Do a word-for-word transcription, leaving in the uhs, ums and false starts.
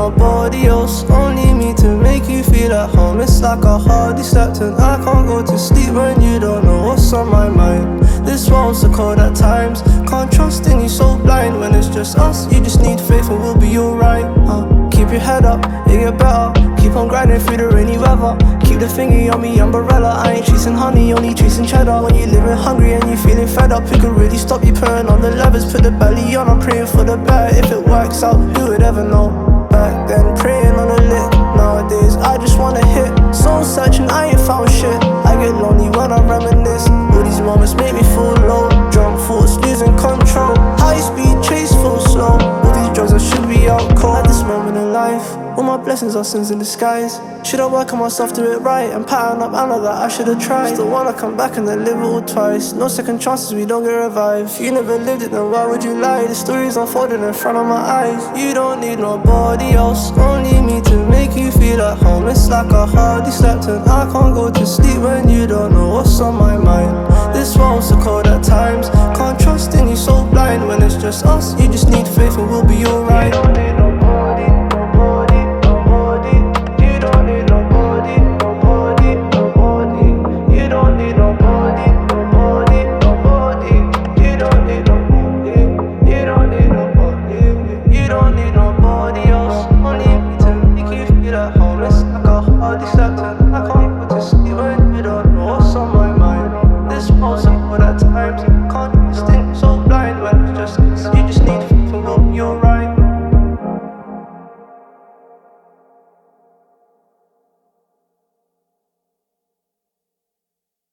nobody else, only me to make you feel at home. It's like I hardly slept and I can't go to sleep when you don't know what's on my mind. This world's so cold at times, can't trust in you, so blind. When it's just us, you just need faith and we'll be alright. uh, Keep your head up, it get better. Keep on grinding through the rainy weather. Keep the thingy on me, umbrella. I ain't chasing honey, only chasing cheddar. When you living hungry and you feeling fed up, who could really stop you putting on the levers? Put the belly on, I'm praying for the better. If it works out, who would ever know? Back then, praying on the lit. Nowadays, I just wanna hit. Soul searching, I ain't found shit. I get lonely when I reminisce. All these moments make me feel low. Drunk thoughts, losing control. High speed chase, full slow. All these drugs, I should be out cold. At this moment in life, all my blessings are sins in disguise. Should I work on myself, do it right, and pattern up, I know that I should've tried. Still wanna come back and then live it all twice. No second chances, we don't get revived. If you never lived it, then why would you lie? The story's unfolding in front of my eyes. You don't need nobody else, only me to make you feel at home. It's like I hardly slept and I can't go to sleep when you don't know what's on my mind. This world's so cold at times, can't trust in you, so blind. When it's just us, you just need faith and we'll be alright.